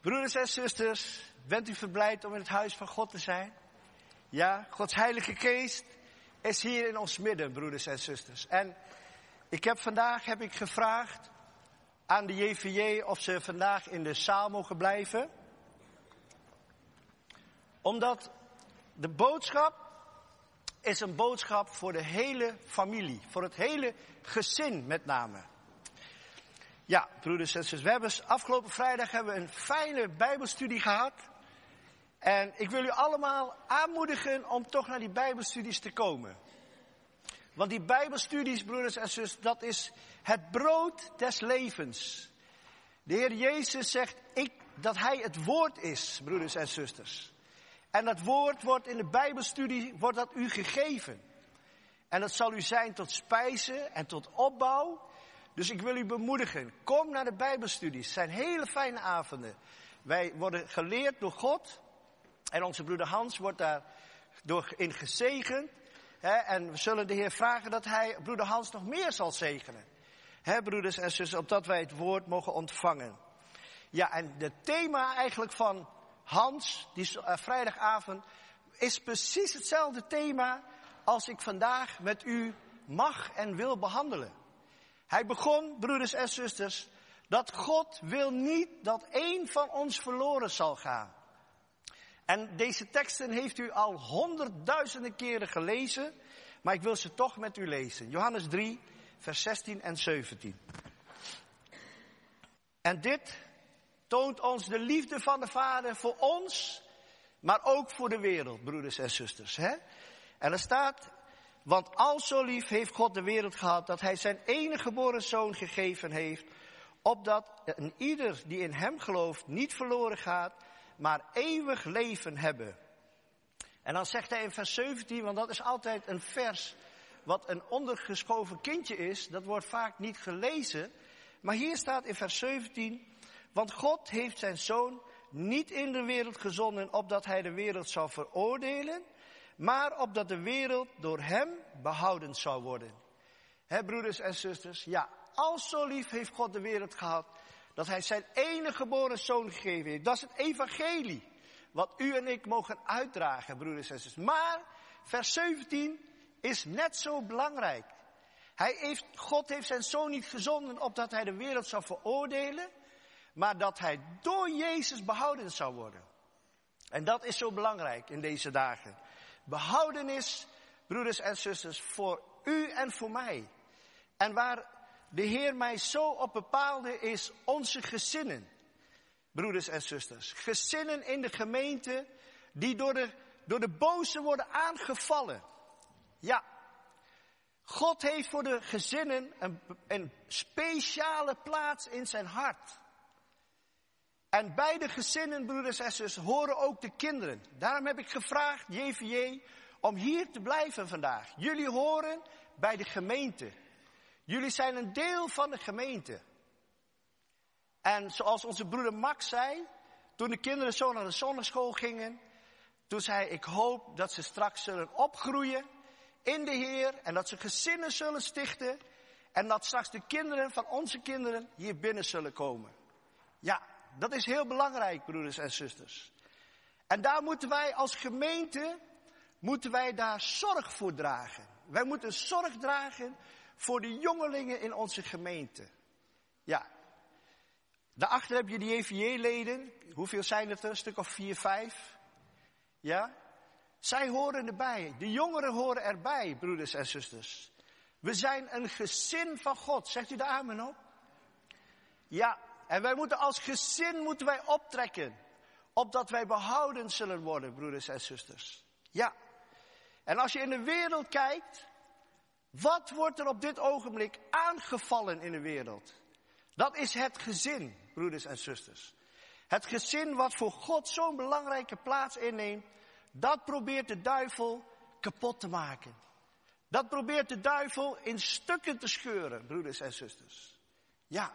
Broeders en zusters, bent u verblijd om in het huis van God te zijn? Ja, Gods Heilige Geest is hier in ons midden, broeders en zusters. En vandaag heb ik gevraagd aan de JVJ of ze vandaag in de zaal mogen blijven. Omdat de boodschap is een boodschap voor de hele familie, voor het hele gezin met name. Ja, broeders en zusters, afgelopen vrijdag hebben we een fijne Bijbelstudie gehad. En ik wil u allemaal aanmoedigen om toch naar die Bijbelstudies te komen. Want die Bijbelstudies, broeders en zusters, dat is het brood des levens. De Heer Jezus zegt dat Hij het woord is, broeders en zusters. En dat woord wordt in de Bijbelstudie, wordt dat u gegeven. En dat zal u zijn tot spijze en tot opbouw. Dus ik wil u bemoedigen, kom naar de Bijbelstudies. Het zijn hele fijne avonden. Wij worden geleerd door God. En onze broeder Hans wordt daar in gezegend. En we zullen de Heer vragen dat Hij broeder Hans nog meer zal zegenen. Broeders en zusters, opdat wij het woord mogen ontvangen. Ja, en het thema eigenlijk van Hans, die vrijdagavond, is precies hetzelfde thema als ik vandaag met u mag en wil behandelen. Hij begon, broeders en zusters, dat God wil niet dat één van ons verloren zal gaan. En deze teksten heeft u al 100.000 keren gelezen, maar ik wil ze toch met u lezen. Johannes 3, vers 16 en 17. En dit toont ons de liefde van de Vader voor ons, maar ook voor de wereld, broeders en zusters. En er staat, want al zo lief heeft God de wereld gehad, dat Hij zijn enige geboren zoon gegeven heeft, opdat een ieder die in Hem gelooft niet verloren gaat, maar eeuwig leven hebben. En dan zegt hij in vers 17, want dat is altijd een vers wat een ondergeschoven kindje is, dat wordt vaak niet gelezen. Maar hier staat in vers 17, want God heeft zijn zoon niet in de wereld gezonden, opdat hij de wereld zou veroordelen, maar opdat de wereld door hem behouden zou worden. Broeders en zusters, ja, al zo lief heeft God de wereld gehad, dat Hij zijn enige geboren zoon gegeven heeft. Dat is het evangelie, wat u en ik mogen uitdragen, broeders en zusters. Maar vers 17 is net zo belangrijk. God heeft zijn zoon niet gezonden, opdat hij de wereld zou veroordelen, maar dat hij door Jezus behouden zou worden. En dat is zo belangrijk in deze dagen. Behoudenis, broeders en zusters, voor u en voor mij. En waar de Heer mij zo op bepaalde is onze gezinnen. Broeders en zusters, gezinnen in de gemeente die door de boze worden aangevallen. Ja, God heeft voor de gezinnen een speciale plaats in zijn hart. En bij de gezinnen, broeders en zusters, horen ook de kinderen. Daarom heb ik gevraagd, JVJ, om hier te blijven vandaag. Jullie horen bij de gemeente. Jullie zijn een deel van de gemeente. En zoals onze broeder Max zei, toen de kinderen zo naar de zondagschool gingen, toen zei hij, ik hoop dat ze straks zullen opgroeien in de Heer en dat ze gezinnen zullen stichten en dat straks de kinderen van onze kinderen hier binnen zullen komen. Ja, dat is heel belangrijk, broeders en zusters. En daar moeten wij als gemeente, daar zorg voor dragen. Wij moeten zorg dragen voor de jongelingen in onze gemeente. Ja. Daarachter heb je de JVJ-leden. Hoeveel zijn het er? Een stuk of 4, 5. Ja. Zij horen erbij. De jongeren horen erbij, broeders en zusters. We zijn een gezin van God. Zegt u de amen op? Ja. En wij moeten als gezin optrekken. Opdat wij behouden zullen worden, broeders en zusters. Ja. En als je in de wereld kijkt, wat wordt er op dit ogenblik aangevallen in de wereld? Dat is het gezin, broeders en zusters. Het gezin wat voor God zo'n belangrijke plaats inneemt, dat probeert de duivel kapot te maken. Dat probeert de duivel in stukken te scheuren, broeders en zusters. Ja.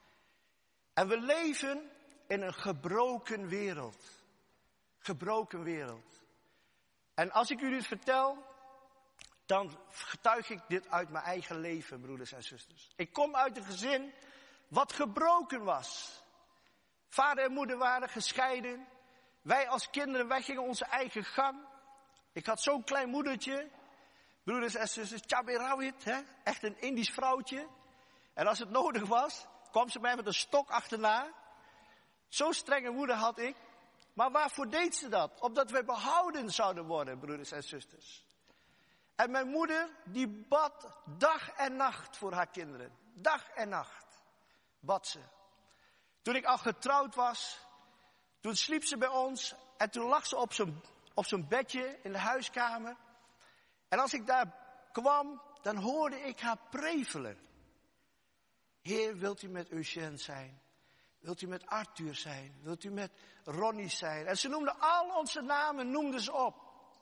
En we leven in een gebroken wereld. Gebroken wereld. En als ik u dit vertel, dan getuig ik dit uit mijn eigen leven, broeders en zusters. Ik kom uit een gezin wat gebroken was. Vader en moeder waren gescheiden. Wij als kinderen, wij gingen onze eigen gang. Ik had zo'n klein moedertje. Broeders en zusters, Chabirawit, echt een Indisch vrouwtje. En als het nodig was, kwam ze mij met een stok achterna. Zo'n strenge moeder had ik. Maar waarvoor deed ze dat? Opdat wij behouden zouden worden, broeders en zusters. En mijn moeder, die bad dag en nacht voor haar kinderen. Dag en nacht bad ze. Toen ik al getrouwd was, toen sliep ze bij ons en toen lag ze op zo'n bedje in de huiskamer. En als ik daar kwam, dan hoorde ik haar prevelen. Heer, wilt u met Eugène zijn? Wilt u met Arthur zijn? Wilt u met Ronnie zijn? En ze noemde al onze namen, noemde ze op.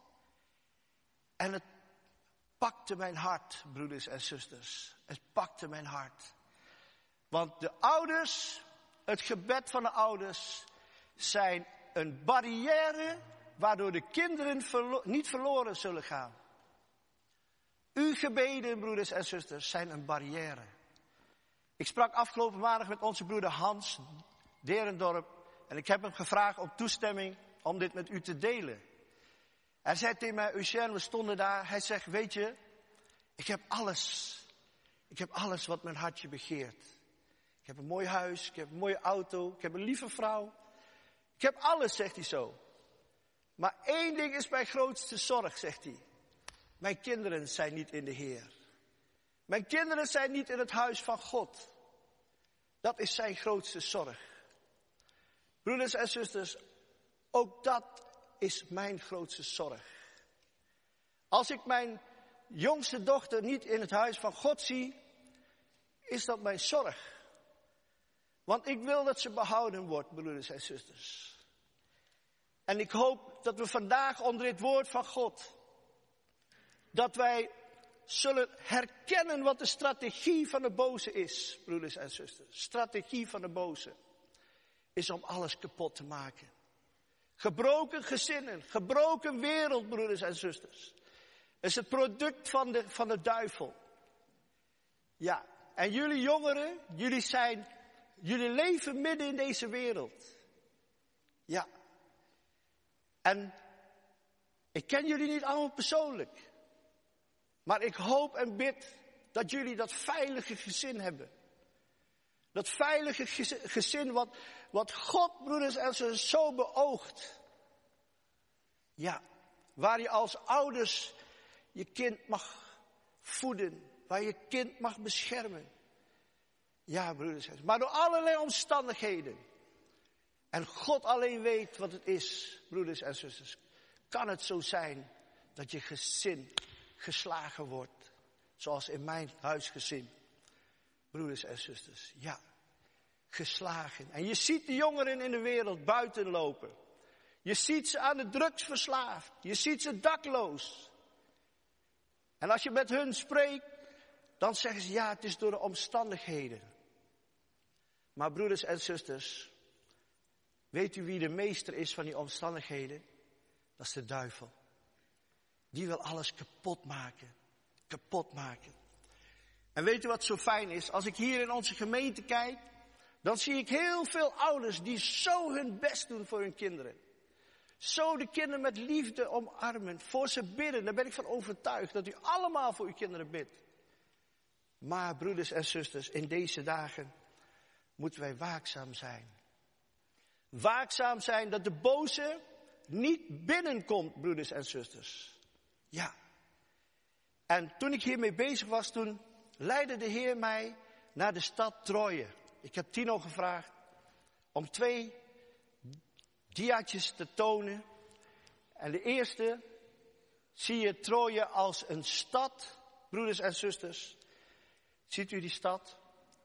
En het pakte mijn hart, broeders en zusters. Het pakte mijn hart. Want de ouders, het gebed van de ouders, zijn een barrière waardoor de kinderen niet verloren zullen gaan. Uw gebeden, broeders en zusters, zijn een barrière. Ik sprak afgelopen maandag met onze broeder Hans Derendorp. En ik heb hem gevraagd om toestemming om dit met u te delen. Hij zei tegen mij, Eugène, we stonden daar. Hij zegt, weet je, ik heb alles. Ik heb alles wat mijn hartje begeert. Ik heb een mooi huis, ik heb een mooie auto, ik heb een lieve vrouw. Ik heb alles, zegt hij zo. Maar één ding is mijn grootste zorg, zegt hij. Mijn kinderen zijn niet in de Heer. Mijn kinderen zijn niet in het huis van God. Dat is zijn grootste zorg. Broeders en zusters, ook dat is mijn grootste zorg. Als ik mijn jongste dochter niet in het huis van God zie, is dat mijn zorg. Want ik wil dat ze behouden wordt, broeders en zusters. En ik hoop dat we vandaag onder dit woord van God, dat wij zullen herkennen wat de strategie van de boze is, broeders en zusters. Strategie van de boze is om alles kapot te maken. Gebroken gezinnen, gebroken wereld, broeders en zusters. Is het product van de duivel. Ja, en jullie jongeren, jullie leven midden in deze wereld. Ja. En ik ken jullie niet allemaal persoonlijk. Maar ik hoop en bid dat jullie dat veilige gezin hebben. Dat veilige gezin wat God, broeders en zusters, zo beoogt. Ja, waar je als ouders je kind mag voeden. Waar je kind mag beschermen. Ja, broeders en zusters. Maar door allerlei omstandigheden. En God alleen weet wat het is, broeders en zusters. Kan het zo zijn dat je gezin geslagen wordt. Zoals in mijn huisgezin. Broeders en zusters, ja. Geslagen. En je ziet de jongeren in de wereld buiten lopen. Je ziet ze aan de drugs verslaafd. Je ziet ze dakloos. En als je met hun spreekt, dan zeggen ze ja, het is door de omstandigheden. Maar broeders en zusters, weet u wie de meester is van die omstandigheden? Dat is de duivel. Die wil alles kapot maken. Kapot maken. En weet u wat zo fijn is? Als ik hier in onze gemeente kijk, dan zie ik heel veel ouders die zo hun best doen voor hun kinderen. Zo de kinderen met liefde omarmen, voor ze bidden. Daar ben ik van overtuigd dat u allemaal voor uw kinderen bidt. Maar broeders en zusters, in deze dagen moeten wij waakzaam zijn. Waakzaam zijn dat de boze niet binnenkomt, broeders en zusters. Ja. En toen ik hiermee bezig was, toen leidde de Heer mij naar de stad Troje. Ik heb Tino gevraagd om 2 diaatjes te tonen. En de eerste zie je Troje als een stad, broeders en zusters. Ziet u die stad?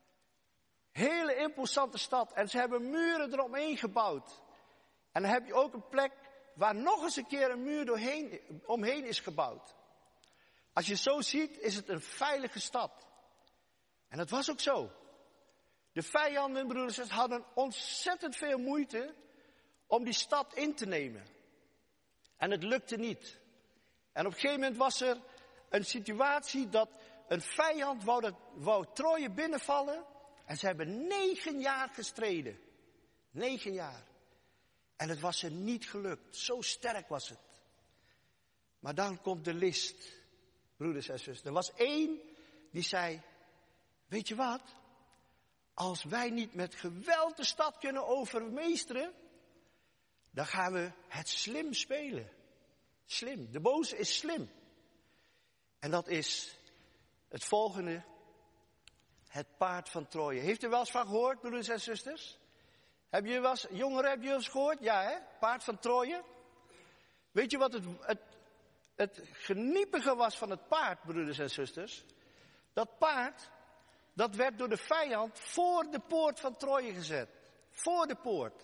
Hele imposante stad. En ze hebben muren eromheen gebouwd. En dan heb je ook een plek waar nog eens een keer een muur omheen is gebouwd. Als je zo ziet, is het een veilige stad. En dat was ook zo. De vijanden, broeders, hadden ontzettend veel moeite om die stad in te nemen. En het lukte niet. En op een gegeven moment was er een situatie dat een vijand wou Troje binnenvallen. En ze hebben 9 jaar gestreden. 9 jaar. En het was ze niet gelukt. Zo sterk was het. Maar dan komt de list, broeders en zusters. Er was 1 die zei, weet je wat? Als wij niet met geweld de stad kunnen overmeesteren, dan gaan we het slim spelen. Slim. De boze is slim. En dat is het volgende. Het paard van Troje. Heeft u wel eens van gehoord, broeders en zusters? Jongeren, heb je wel eens gehoord? Ja, hè? Paard van Troje. Weet je wat het geniepige was van het paard, broeders en zusters? Dat paard, dat werd door de vijand voor de poort van Troje gezet. Voor de poort.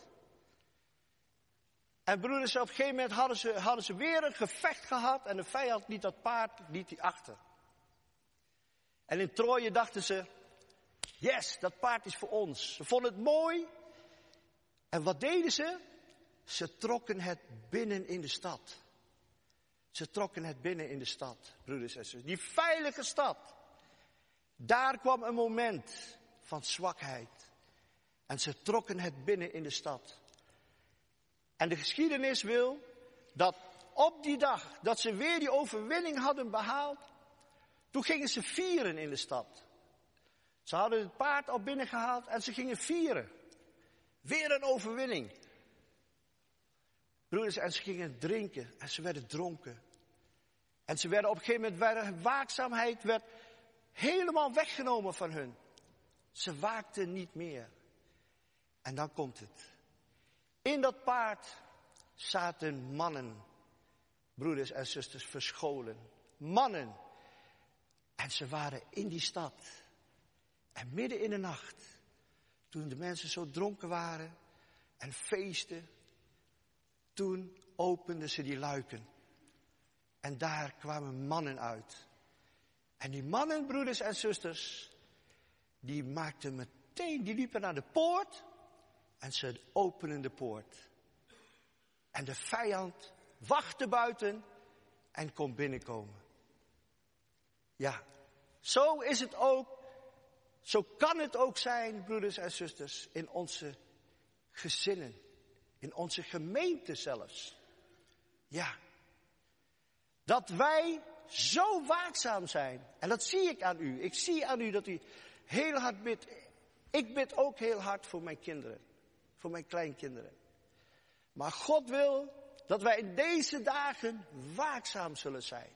En broeders, op een gegeven moment hadden ze weer een gevecht gehad en de vijand liet dat paard achter. En in Troje dachten ze, yes, dat paard is voor ons. Ze vonden het mooi. En wat deden ze? Ze trokken het binnen in de stad. Ze trokken het binnen in de stad, broeders en zusters. Die veilige stad. Daar kwam een moment van zwakheid. En ze trokken het binnen in de stad. En de geschiedenis wil dat op die dag dat ze weer die overwinning hadden behaald, toen gingen ze vieren in de stad. Ze hadden het paard al binnengehaald en ze gingen vieren. Weer een overwinning. Broeders, en ze gingen drinken en ze werden dronken. En ze werden op een gegeven moment, waakzaamheid werd helemaal weggenomen van hun. Ze waakten niet meer. En dan komt het. In dat paard zaten mannen, broeders en zusters, verscholen. Mannen. En ze waren in die stad. En midden in de nacht, toen de mensen zo dronken waren en feesten, toen openden ze die luiken. En daar kwamen mannen uit. En die mannen, broeders en zusters, die liepen naar de poort en ze openen de poort. En de vijand wachtte buiten en kon binnenkomen. Ja, zo is het ook. Zo kan het ook zijn, broeders en zusters, in onze gezinnen. In onze gemeente zelfs. Ja. Dat wij zo waakzaam zijn. En dat zie ik aan u. Ik zie aan u dat u heel hard bidt. Ik bid ook heel hard voor mijn kinderen. Voor mijn kleinkinderen. Maar God wil dat wij in deze dagen waakzaam zullen zijn.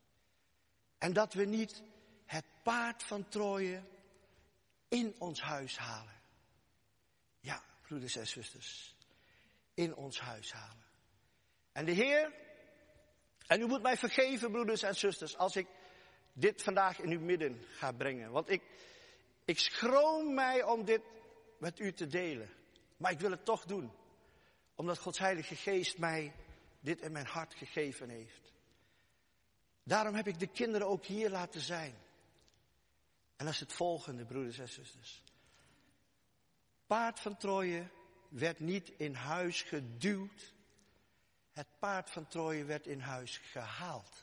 En dat we niet het paard van Troje in ons huis halen. Ja, broeders en zusters. In ons huis halen. En de Heer, en u moet mij vergeven, broeders en zusters, als ik dit vandaag in uw midden ga brengen. Want ik schroom mij om dit met u te delen. Maar ik wil het toch doen. Omdat Gods Heilige Geest mij dit in mijn hart gegeven heeft. Daarom heb ik de kinderen ook hier laten zijn. En dat is het volgende, broeders en zusters. Paard van Troje werd niet in huis geduwd. Het paard van Troje werd in huis gehaald.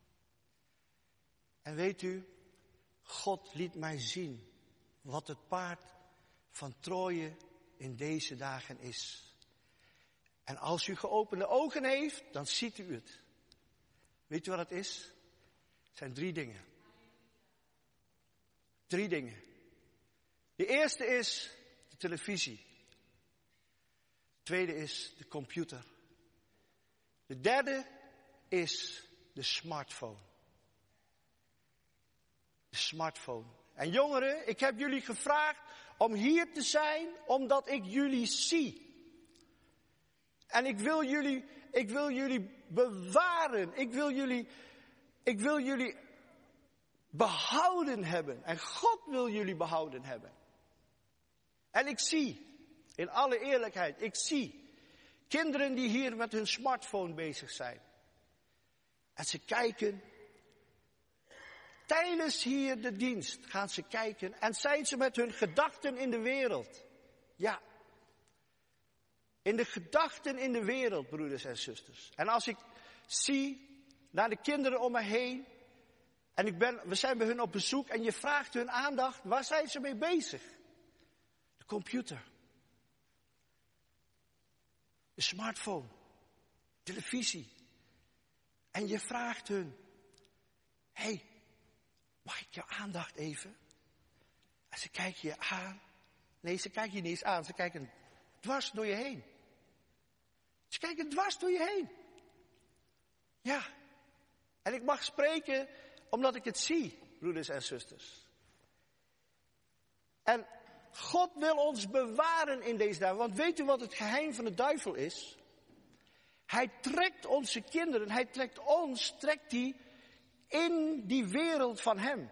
En weet u, God liet mij zien wat het paard van Troje in deze dagen is. En als u geopende ogen heeft, dan ziet u het. Weet u wat het is? Het zijn 3 dingen. 3 dingen. De eerste is de televisie. De tweede is de computer. De derde is de smartphone. De smartphone. En jongeren, ik heb jullie gevraagd om hier te zijn omdat ik jullie zie. En ik wil jullie bewaren. Ik wil jullie behouden hebben. En God wil jullie behouden hebben. En ik zie, in alle eerlijkheid, ik zie kinderen die hier met hun smartphone bezig zijn. En ze kijken. Tijdens hier de dienst gaan ze kijken en zijn ze met hun gedachten in de wereld. Ja. In de gedachten in de wereld, broeders en zusters. En als ik zie naar de kinderen om me heen. En we zijn bij hun op bezoek en je vraagt hun aandacht. Waar zijn ze mee bezig? De computer. de smartphone, televisie. En je vraagt hun, hey, mag ik jouw aandacht even? En ze kijken je aan. Nee, ze kijken je niet eens aan, ze kijken dwars door je heen. Ze kijken dwars door je heen. Ja. En ik mag spreken omdat ik het zie, broeders en zusters. En God wil ons bewaren in deze dagen. Want weet u wat het geheim van de duivel is? Hij trekt onze kinderen, hij trekt ons, in die wereld van hem.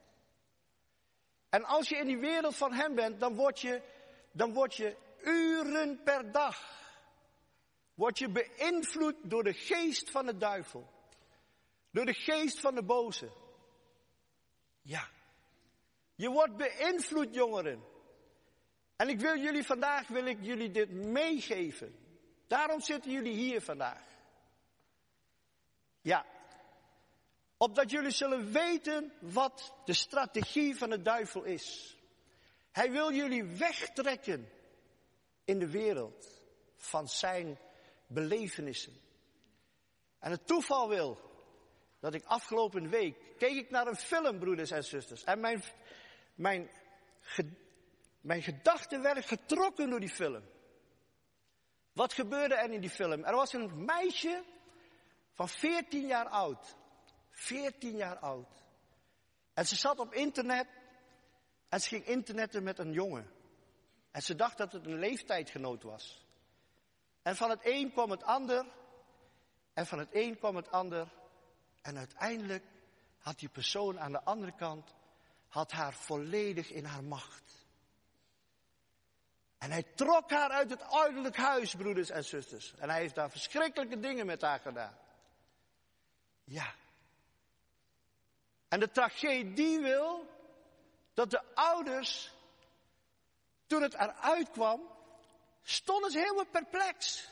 En als je in die wereld van hem bent, dan word je uren per dag, word je beïnvloed door de geest van de duivel. Door de geest van de boze. Ja. Je wordt beïnvloed, jongeren. En ik wil jullie dit meegeven. Daarom zitten jullie hier vandaag. Ja. Opdat jullie zullen weten wat de strategie van de duivel is. Hij wil jullie wegtrekken in de wereld van zijn belevenissen. En het toeval wil dat ik afgelopen week keek ik naar een film, broeders en zusters. En mijn gedachten werden getrokken door die film. Wat gebeurde er in die film? Er was een meisje van 14 jaar oud. 14 jaar oud. En ze zat op internet en ze ging internetten met een jongen. En ze dacht dat het een leeftijdgenoot was. En van het een kwam het ander. En van het een kwam het ander. En uiteindelijk had die persoon aan de andere kant, had haar volledig in haar macht. En hij trok haar uit het ouderlijk huis, broeders en zusters. En hij heeft daar verschrikkelijke dingen met haar gedaan. Ja. En de tragedie wil dat de ouders, toen het eruit kwam, stonden ze helemaal perplex.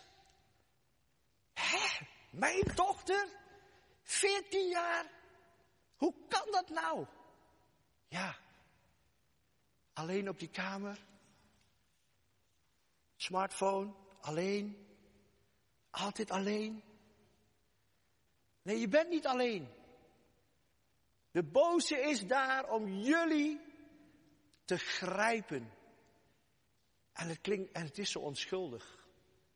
Hé, mijn dochter, 14 jaar, hoe kan dat nou? Ja, alleen op die kamer, smartphone, alleen, altijd alleen. Nee, je bent niet alleen. De boze is daar om jullie te grijpen. En het is zo onschuldig.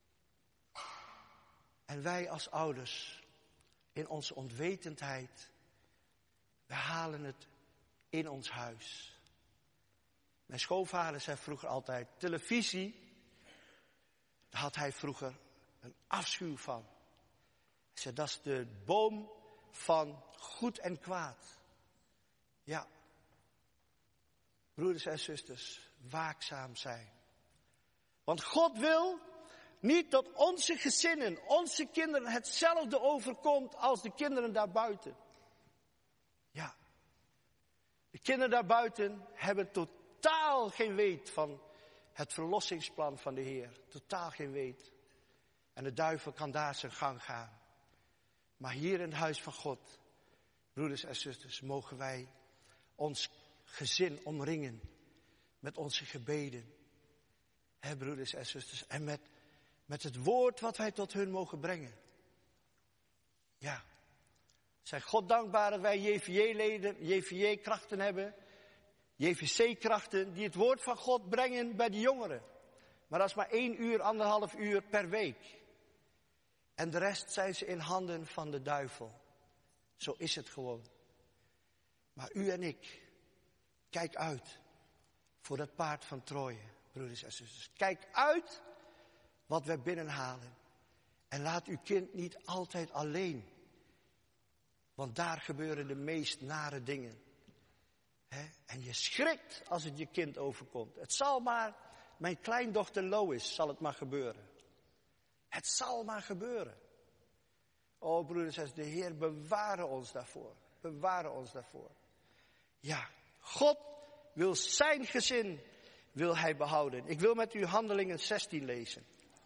En wij als ouders, in onze onwetendheid, we halen het in ons huis. Mijn schoonvader zei vroeger altijd, televisie, daar had hij vroeger een afschuw van. Hij zei, dat is de boom van goed en kwaad. Ja, broeders en zusters, waakzaam zijn. Want God wil niet dat onze gezinnen, onze kinderen hetzelfde overkomt als de kinderen daarbuiten. Ja, de kinderen daarbuiten hebben totaal geen weet van het verlossingsplan van de Heer. Totaal geen weet. En de duivel kan daar zijn gang gaan. Maar hier in het huis van God, broeders en zusters, mogen wij ons gezin omringen met onze gebeden. Hè, broeders en zusters. En met het woord wat wij tot hun mogen brengen. Ja. Zijn God dankbaar dat wij JVJ-leden, JVJ-krachten hebben. JVC-krachten die het woord van God brengen bij de jongeren. Maar dat is maar 1 uur, 1,5 uur per week. En de rest zijn ze in handen van de duivel. Zo is het gewoon. Maar u en ik, kijk uit voor dat paard van Troje, broeders en zusters. Kijk uit wat we binnenhalen. En laat uw kind niet altijd alleen. Want daar gebeuren de meest nare dingen. En je schrikt als het je kind overkomt. Het zal maar, mijn kleindochter Lois, zal het maar gebeuren. Het zal maar gebeuren. O broeders en zusters, de Heer beware ons daarvoor. Beware ons daarvoor. Ja, God wil zijn gezin, wil hij behouden. Ik wil met u Handelingen 16 lezen.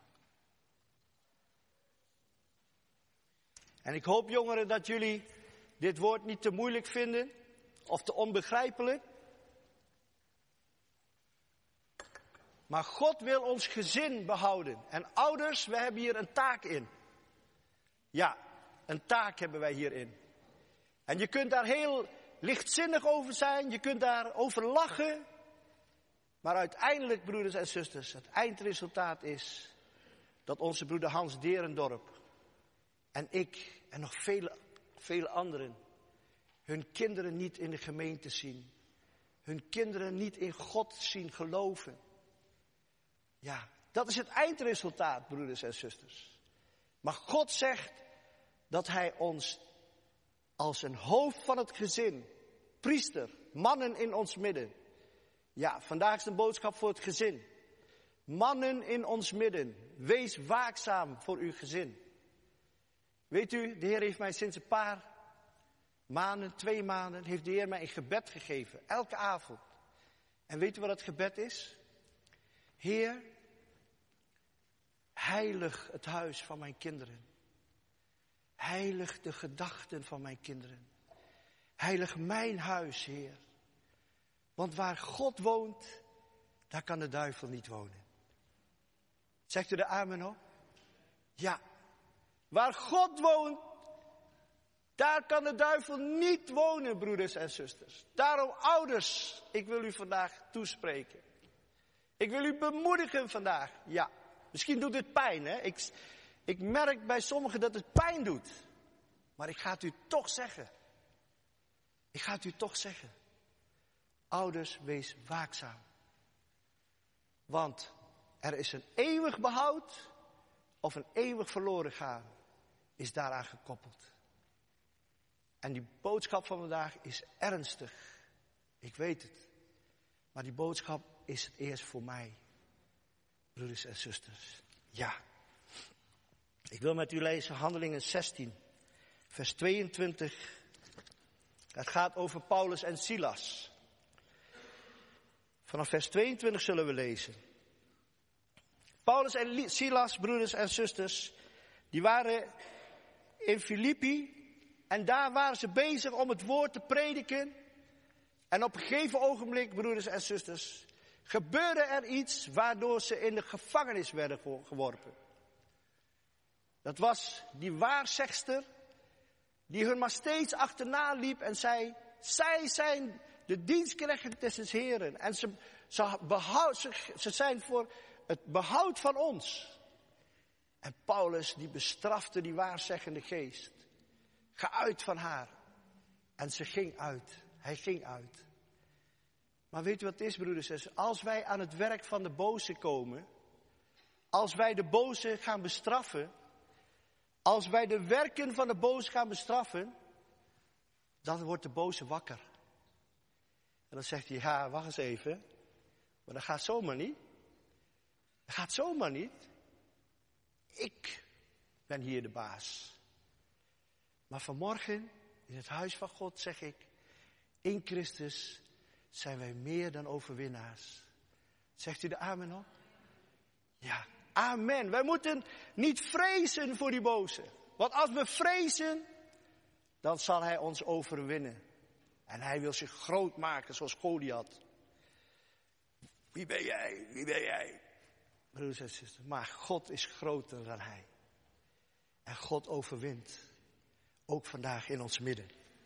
En ik hoop, jongeren, dat jullie dit woord niet te moeilijk vinden of te onbegrijpelijk. Maar God wil ons gezin behouden. En ouders, we hebben hier een taak in. Ja, een taak hebben wij hierin. En je kunt daar heel lichtzinnig over zijn. Je kunt daar over lachen. Maar uiteindelijk, broeders en zusters, het eindresultaat is dat onze broeder Hans Derendorp en ik en nog vele anderen hun kinderen niet in de gemeente zien. Hun kinderen niet in God zien geloven. Ja, dat is het eindresultaat, broeders en zusters. Maar God zegt dat hij ons als een hoofd van het gezin, priester, mannen in ons midden. Ja, vandaag is een boodschap voor het gezin. Mannen in ons midden, wees waakzaam voor uw gezin. Weet u, de Heer heeft mij sinds een paar maanden, 2 maanden, heeft de Heer mij een gebed gegeven. Elke avond. En weet u wat het gebed is? Heer, heilig het huis van mijn kinderen. Heilig de gedachten van mijn kinderen. Heilig mijn huis, Heer. Want waar God woont, daar kan de duivel niet wonen. Zegt u de amen op? Ja. Waar God woont, daar kan de duivel niet wonen, broeders en zusters. Daarom, ouders, ik wil u vandaag toespreken. Ik wil u bemoedigen vandaag. Ja, misschien doet het pijn, hè. Ik merk bij sommigen dat het pijn doet. Maar ik ga het u toch zeggen. Ik ga het u toch zeggen. Ouders, wees waakzaam. Want er is een eeuwig behoud of een eeuwig verloren gaan is daaraan gekoppeld. En die boodschap van vandaag is ernstig. Ik weet het. Maar die boodschap is het eerst voor mij. Broeders en zusters. Ja. Ik wil met u lezen Handelingen 16. Vers 22. Het gaat over Paulus en Silas. Vanaf vers 22 zullen we lezen. Paulus en Silas, broeders en zusters, die waren in Filippi. En daar waren ze bezig om het woord te prediken. En op een gegeven ogenblik, broeders en zusters, gebeurde er iets waardoor ze in de gevangenis werden geworpen. Dat was die waarzegster die hun maar steeds achterna liep en zei, zij zijn de dienstknechten des Heren. En ze zijn voor het behoud van ons. En Paulus die bestrafte die waarzeggende geest. Ga uit van haar. En ze ging uit. Hij ging uit. Maar weet u wat het is, broeders en zusters? Als wij aan het werk van de boze komen. Als wij de boze gaan bestraffen. Als wij de werken van de boze gaan bestraffen. Dan wordt de boze wakker. En dan zegt hij, ja, wacht eens even. Maar dat gaat zomaar niet. Dat gaat zomaar niet. Ik ben hier de baas. Maar vanmorgen, in het huis van God, zeg ik, in Christus zijn wij meer dan overwinnaars. Zegt u de amen op? Ja, amen. Wij moeten niet vrezen voor die boze. Want als we vrezen, dan zal hij ons overwinnen. En hij wil zich groot maken zoals Goliath. Wie ben jij? Wie ben jij? Broeders en zusters, maar God is groter dan hij. En God overwint. Ook vandaag in ons midden.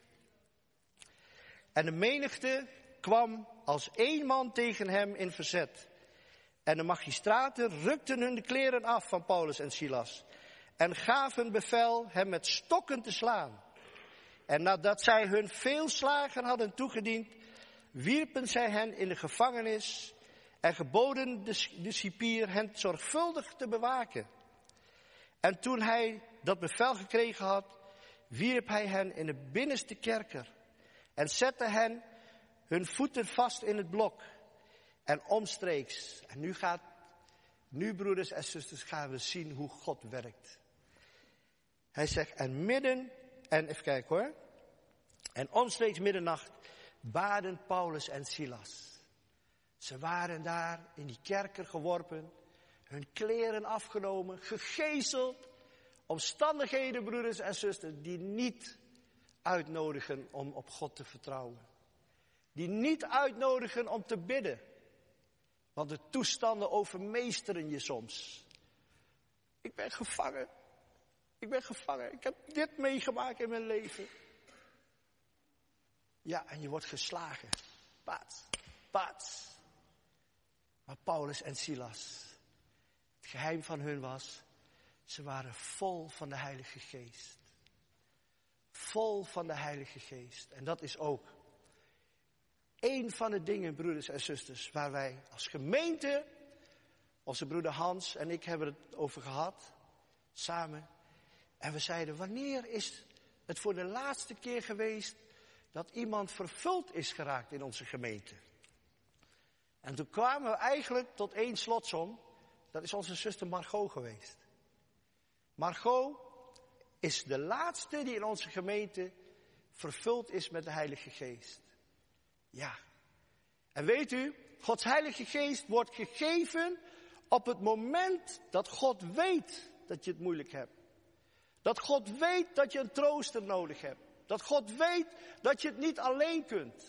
En de menigte kwam als 1 man tegen hem in verzet. En de magistraten rukten hun de kleren af van Paulus en Silas. En gaven bevel hem met stokken te slaan. En nadat zij hun veel slagen hadden toegediend, wierpen zij hen in de gevangenis en geboden de cipier hen zorgvuldig te bewaken. En toen hij dat bevel gekregen had, wierp hij hen in de binnenste kerker en zette hen hun voeten vast in het blok. En omstreeks, en nu broeders en zusters gaan we zien hoe God werkt. Hij zegt, en even kijken hoor. En omstreeks middernacht baden Paulus en Silas. Ze waren daar in die kerker geworpen, hun kleren afgenomen, gegezeld. Omstandigheden, broeders en zusters, die niet uitnodigen om op God te vertrouwen. Die niet uitnodigen om te bidden. Want de toestanden overmeesteren je soms. Ik ben gevangen. Ik ben gevangen. Ik heb dit meegemaakt in mijn leven. Ja, en je wordt geslagen. Paats, paats. Maar Paulus en Silas, het geheim van hun was, ze waren vol van de Heilige Geest. Vol van de Heilige Geest. En dat is ook één van de dingen, broeders en zusters, waar wij als gemeente, onze broeder Hans en ik hebben het over gehad, samen. En we zeiden, wanneer is het voor de laatste keer geweest dat iemand vervuld is geraakt in onze gemeente? En toen kwamen we eigenlijk tot één slotsom. Dat is onze zuster Margot geweest. Margot is de laatste die in onze gemeente vervuld is met de Heilige Geest. Ja. En weet u, Gods Heilige Geest wordt gegeven op het moment dat God weet dat je het moeilijk hebt. Dat God weet dat je een trooster nodig hebt. Dat God weet dat je het niet alleen kunt.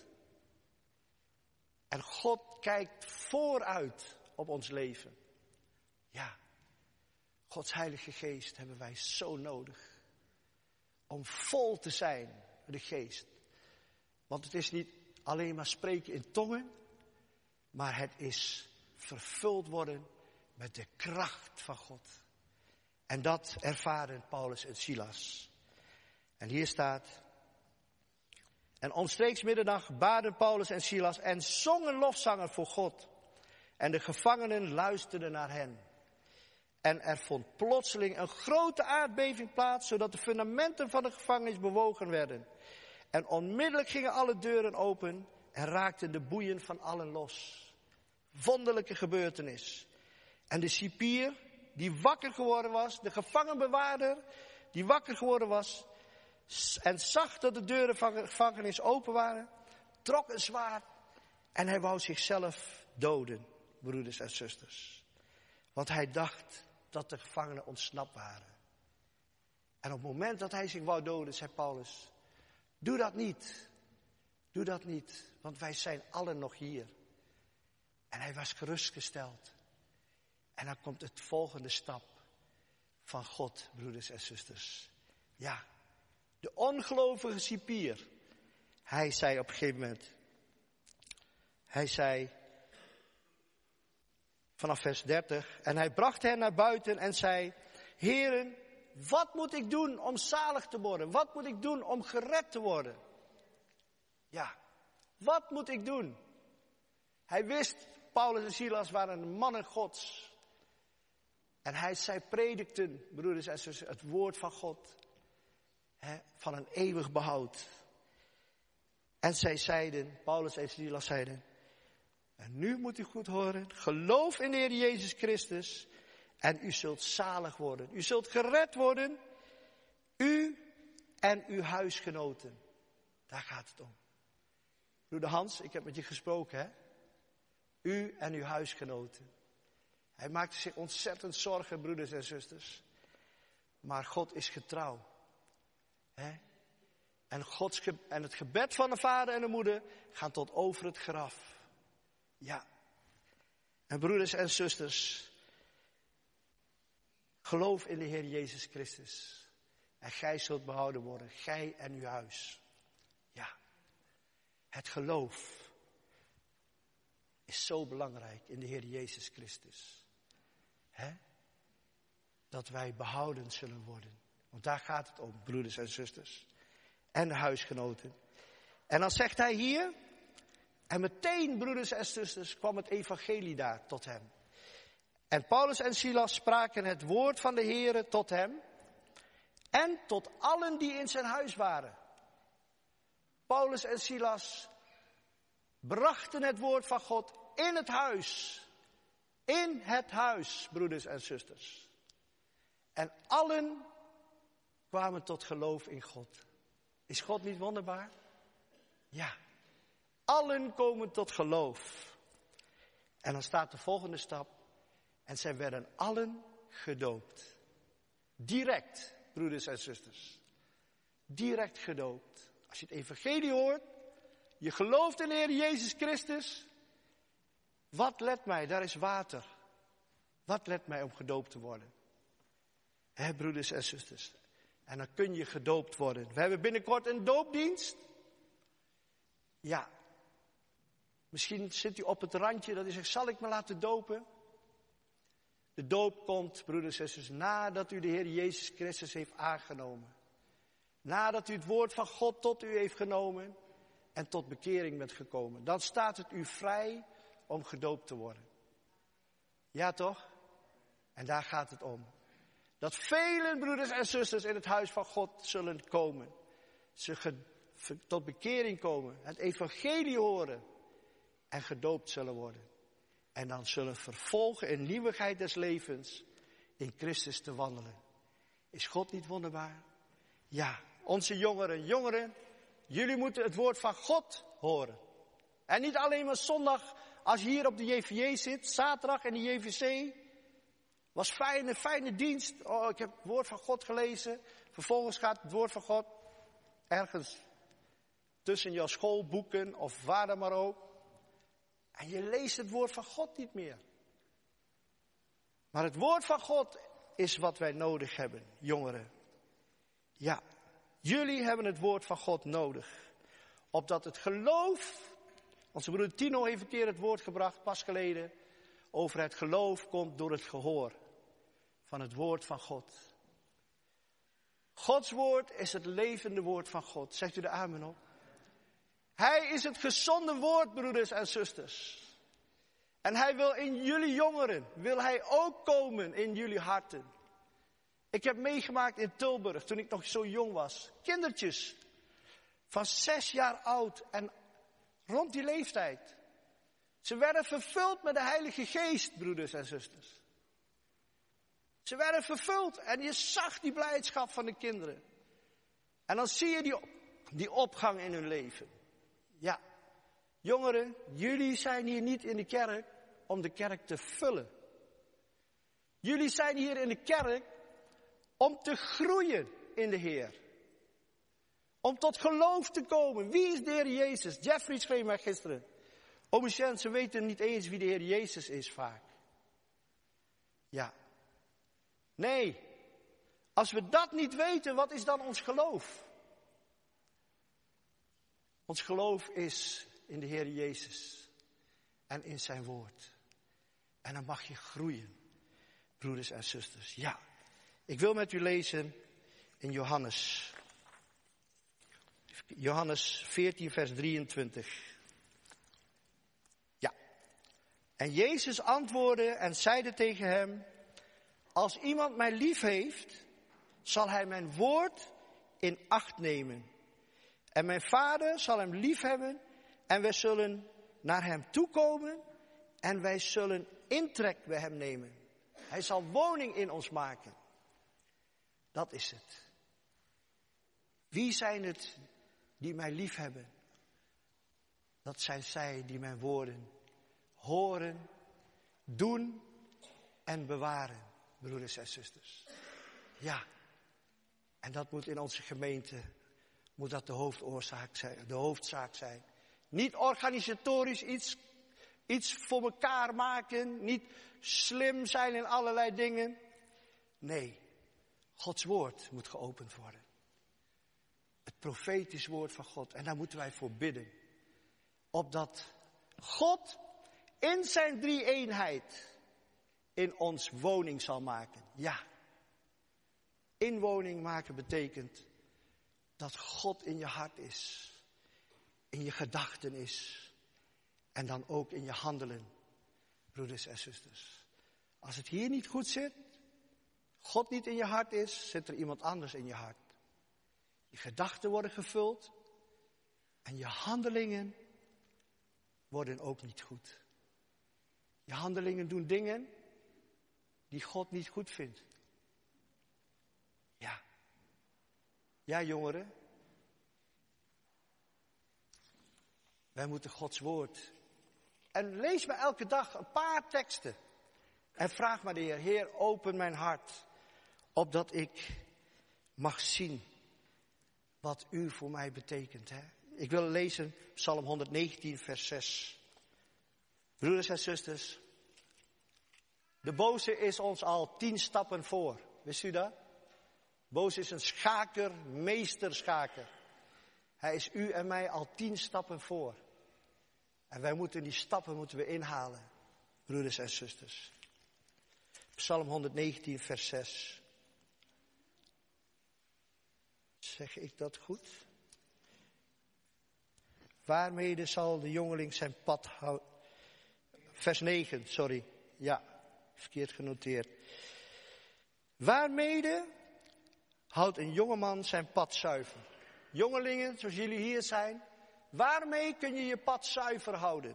En God kijkt vooruit op ons leven. Ja, Gods Heilige Geest hebben wij zo nodig. Om vol te zijn met de Geest. Want het is niet alleen maar spreken in tongen. Maar het is vervuld worden met de kracht van God. En dat ervaren Paulus en Silas. En hier staat: en omstreeks middernacht baden Paulus en Silas en zongen lofzangen voor God. En de gevangenen luisterden naar hen. En er vond plotseling een grote aardbeving plaats, zodat de fundamenten van de gevangenis bewogen werden. En onmiddellijk gingen alle deuren open en raakten de boeien van allen los. Wonderlijke gebeurtenis. En de cipier die wakker geworden was, de gevangenbewaarder die wakker geworden was en zag dat de deuren van de gevangenis open waren, trok een zwaard en hij wou zichzelf doden, broeders en zusters. Want hij dacht dat de gevangenen ontsnapt waren. En op het moment dat hij zich wou doden, zei Paulus: doe dat niet. Doe dat niet, want wij zijn allen nog hier. En hij was gerustgesteld. En dan komt het volgende stap van God, broeders en zusters. Ja, de ongelovige cipier. Hij zei op een gegeven moment, vanaf vers 30, en hij bracht hen naar buiten en zei: Heren, wat moet ik doen om zalig te worden? Wat moet ik doen om gered te worden? Ja, wat moet ik doen? Hij wist, Paulus en Silas waren mannen Gods. En zij predikten, broeders en zusters, het woord van God. Van een eeuwig behoud. En zij zeiden, Paulus en Silas zeiden: en nu moet u goed horen, geloof in de Heer Jezus Christus en u zult zalig worden. U zult gered worden, u en uw huisgenoten. Daar gaat het om. Broeder Hans, ik heb met je gesproken, hè? U en uw huisgenoten. Hij maakte zich ontzettend zorgen, broeders en zusters. Maar God is getrouw. Hè? En het gebed van de vader en de moeder gaat tot over het graf. Ja. En broeders en zusters, geloof in de Heer Jezus Christus. En gij zult behouden worden, gij en uw huis. Ja. Het geloof is zo belangrijk in de Heer Jezus Christus. Dat wij behouden zullen worden. Want daar gaat het om, broeders en zusters. En de huisgenoten. En dan zegt hij hier, en meteen, broeders en zusters, kwam het evangelie daar tot hem. En Paulus en Silas spraken het woord van de Heere tot hem en tot allen die in zijn huis waren. Paulus en Silas brachten het woord van God in het huis. In het huis, broeders en zusters. En allen kwamen tot geloof in God. Is God niet wonderbaar? Ja. Allen komen tot geloof. En dan staat de volgende stap. En zij werden allen gedoopt. Direct, broeders en zusters. Direct gedoopt. Als je het evangelie hoort, je gelooft in de Heer Jezus Christus. Wat let mij? Daar is water. Wat let mij om gedoopt te worden? Hè, broeders en zusters. En dan kun je gedoopt worden. We hebben binnenkort een doopdienst. Ja. Misschien zit u op het randje dat u zegt, zal ik me laten dopen? De doop komt, broeders en zusters, nadat u de Heer Jezus Christus heeft aangenomen. Nadat u het woord van God tot u heeft genomen en tot bekering bent gekomen. Dan staat het u vrij om gedoopt te worden. Ja toch? En daar gaat het om. Dat vele broeders en zusters in het huis van God zullen komen. Ze tot bekering komen. Het evangelie horen. En gedoopt zullen worden. En dan zullen vervolgen in nieuwigheid des levens in Christus te wandelen. Is God niet wonderbaar? Ja, onze jongeren, jullie moeten het woord van God horen. En niet alleen maar zondag als je hier op de JVJ zit, zaterdag in de JVC. Was een fijne dienst. Oh, ik heb het woord van God gelezen. Vervolgens gaat het woord van God ergens tussen jouw schoolboeken of waar dan maar ook. En je leest het woord van God niet meer. Maar het woord van God is wat wij nodig hebben, jongeren. Ja, jullie hebben het woord van God nodig. Opdat het geloof, onze broeder Tino heeft een keer het woord gebracht, pas geleden. Over het geloof komt door het gehoor van het woord van God. Gods woord is het levende woord van God. Zegt u de amen op? Hij is het gezonde woord, broeders en zusters. En hij wil in jullie jongeren, wil hij ook komen in jullie harten. Ik heb meegemaakt in Tilburg, toen ik nog zo jong was. Kindertjes van 6 jaar oud en rond die leeftijd. Ze werden vervuld met de Heilige Geest, broeders en zusters. Ze werden vervuld en je zag die blijdschap van de kinderen. En dan zie je die opgang in hun leven. Ja, jongeren, jullie zijn hier niet in de kerk om de kerk te vullen. Jullie zijn hier in de kerk om te groeien in de Heer. Om tot geloof te komen. Wie is de Heer Jezus? Jeffrey schreef mij gisteren. Ze weten niet eens wie de Heer Jezus is vaak. Ja. Nee. Als we dat niet weten, wat is dan ons geloof? Ons geloof is in de Heer Jezus. En in zijn woord. En dan mag je groeien. Broeders en zusters. Ja. Ik wil met u lezen in Johannes. Johannes 14 vers 23. Ja. En Jezus antwoordde en zeide tegen hem. Als iemand mij lief heeft, zal hij mijn woord in acht nemen. En mijn Vader zal hem lief hebben en wij zullen naar hem toekomen en wij zullen intrek bij hem nemen. Hij zal woning in ons maken. Dat is het. Wie zijn het die mij lief hebben? Dat zijn zij die mijn woorden horen, doen en bewaren, broeders en zusters. Ja, en dat moet in onze gemeente, moet dat de hoofdzaak zijn. Niet organisatorisch iets voor elkaar maken, niet slim zijn in allerlei dingen. Nee, Gods woord moet geopend worden. Het profetisch woord van God. En daar moeten wij voor bidden. Opdat God in zijn drie-eenheid in ons woning zal maken. Ja. Inwoning maken betekent dat God in je hart is. In je gedachten is. En dan ook in je handelen. Broeders en zusters. Als het hier niet goed zit. God niet in je hart is. Zit er iemand anders in je hart. Je gedachten worden gevuld. En je handelingen worden ook niet goed. Je handelingen doen dingen die God niet goed vindt. Ja. Ja, jongeren. Wij moeten Gods woord. En lees maar elke dag een paar teksten. En vraag maar de Heer. Heer, open mijn hart. Opdat ik mag zien wat u voor mij betekent. Hè? Ik wil lezen Psalm 119 vers 6. Broeders en zusters, de boze is ons al 10 stappen voor. Wist u dat? Boze is een schaker, meesterschaker. Hij is u en mij al 10 stappen voor. En wij moeten die stappen inhalen, broeders en zusters. Psalm 119, vers 6. Zeg ik dat goed? Waarmede zal de jongeling zijn pad houden? Vers 9, sorry. Ja, verkeerd genoteerd. Waarmede houdt een jongeman zijn pad zuiver? Jongelingen, zoals jullie hier zijn, waarmee kun je je pad zuiver houden?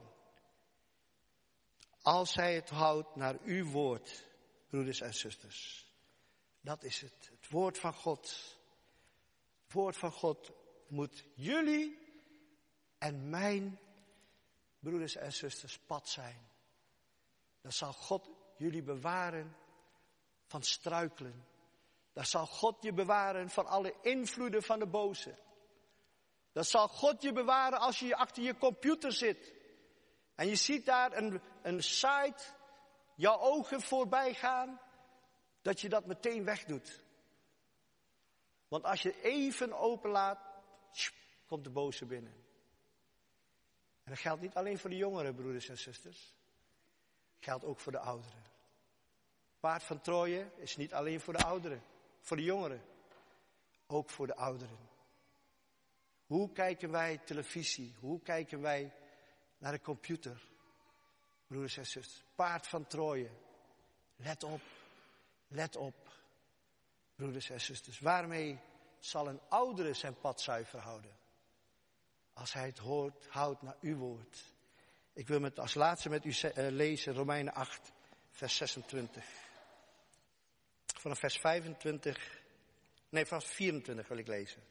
Als hij het houdt naar uw woord, broeders en zusters. Dat is het. Het woord van God. Het woord van God moet jullie en mijn broeders en zusters pad zijn. Dan zal God jullie bewaren van struikelen. Dan zal God je bewaren van alle invloeden van de boze. Dan zal God je bewaren als je achter je computer zit. En je ziet daar een site jouw ogen voorbij gaan. Dat je dat meteen wegdoet. Want als je even openlaat, komt de boze binnen. En dat geldt niet alleen voor de jongeren, broeders en zusters. Dat geldt ook voor de ouderen. Paard van Troje is niet alleen voor de ouderen, voor de jongeren. Ook voor de ouderen. Hoe kijken wij televisie? Hoe kijken wij naar de computer? Broeders en zusters, paard van Troje. Let op, let op. Broeders en zusters, waarmee zal een oudere zijn pad zuiver houden? Als hij het houdt naar uw woord. Ik wil het als laatste met u lezen, Romeinen 8, vers 26. Vanaf vers 24 wil ik lezen.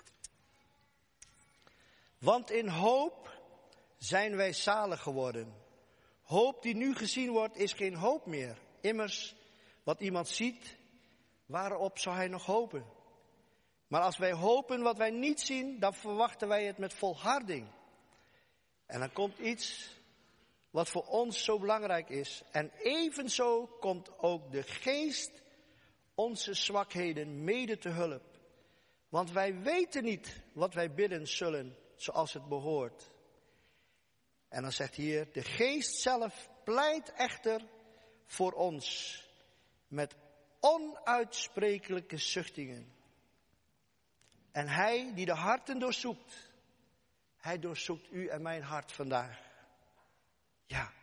Want in hoop zijn wij zalig geworden. Hoop die nu gezien wordt is geen hoop meer. Immers, wat iemand ziet, waarop zou hij nog hopen? Maar als wij hopen wat wij niet zien, dan verwachten wij het met volharding. En dan komt iets wat voor ons zo belangrijk is. En evenzo komt ook de geest onze zwakheden mede te hulp. Want wij weten niet wat wij bidden zullen zoals het behoort. En dan zegt hier, de geest zelf pleit echter voor ons met onuitsprekelijke zuchtingen. En hij die de harten doorzoekt, hij doorzoekt u en mijn hart vandaag. Ja.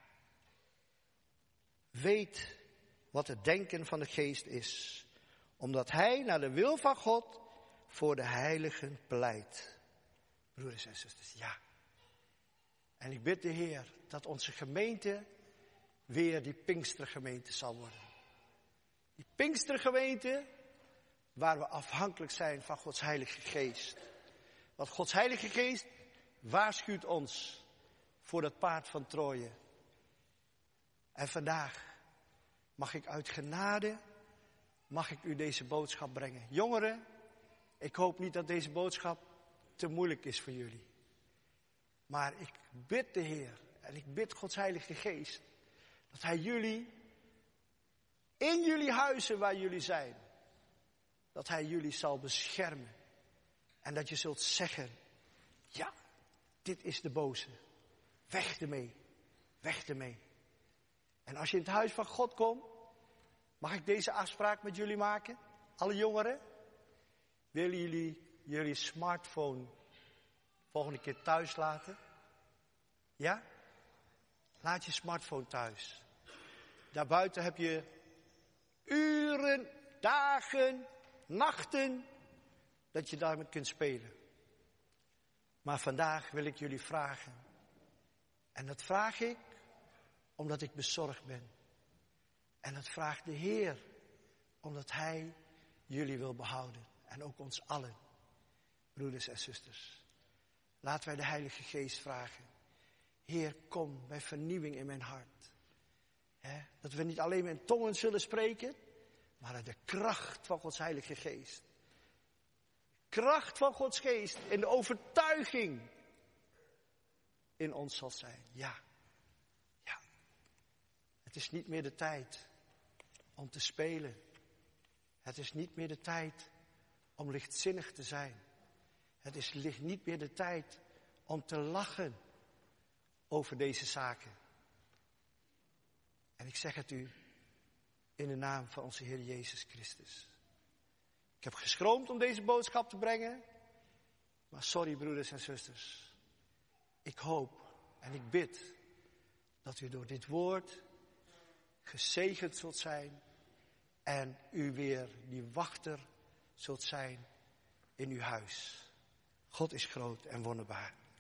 Weet wat het denken van de geest is. Omdat hij naar de wil van God voor de heiligen pleit. Broeders en zusters, ja. En ik bid de Heer dat onze gemeente weer die Pinkstergemeente zal worden. Die Pinkstergemeente waar we afhankelijk zijn van Gods Heilige Geest. Want Gods Heilige Geest waarschuwt ons voor dat paard van Troje. En vandaag mag ik uit genade, mag ik u deze boodschap brengen. Jongeren, ik hoop niet dat deze boodschap te moeilijk is voor jullie. Maar ik bid de Heer en ik bid Gods Heilige Geest dat Hij jullie, in jullie huizen waar jullie zijn, dat Hij jullie zal beschermen. En dat je zult zeggen, ja, dit is de boze. Weg ermee, weg ermee. En als je in het huis van God komt, mag ik deze afspraak met jullie maken? Alle jongeren, willen jullie smartphone volgende keer thuis laten? Ja? Laat je smartphone thuis. Daarbuiten heb je uren, dagen, nachten dat je daarmee kunt spelen. Maar vandaag wil ik jullie vragen. En dat vraag ik omdat ik bezorgd ben. En dat vraagt de Heer omdat Hij jullie wil behouden. En ook ons allen, broeders en zusters. Laten wij de Heilige Geest vragen. Heer, kom bij vernieuwing in mijn hart. Dat we niet alleen in tongen zullen spreken, maar uit de kracht van Gods Heilige Geest. Kracht van Gods Geest in de overtuiging in ons zal zijn. Ja, ja. is niet meer de tijd om te spelen. Het is niet meer de tijd om lichtzinnig te zijn. Het is niet meer de tijd om te lachen over deze zaken. En ik zeg het u in de naam van onze Heer Jezus Christus. Ik heb geschroomd om deze boodschap te brengen. Maar sorry broeders en zusters. Ik hoop en ik bid dat u door dit woord gezegend zult zijn. En u weer die wachter zult zijn in uw huis. God is groot en wonderbaar.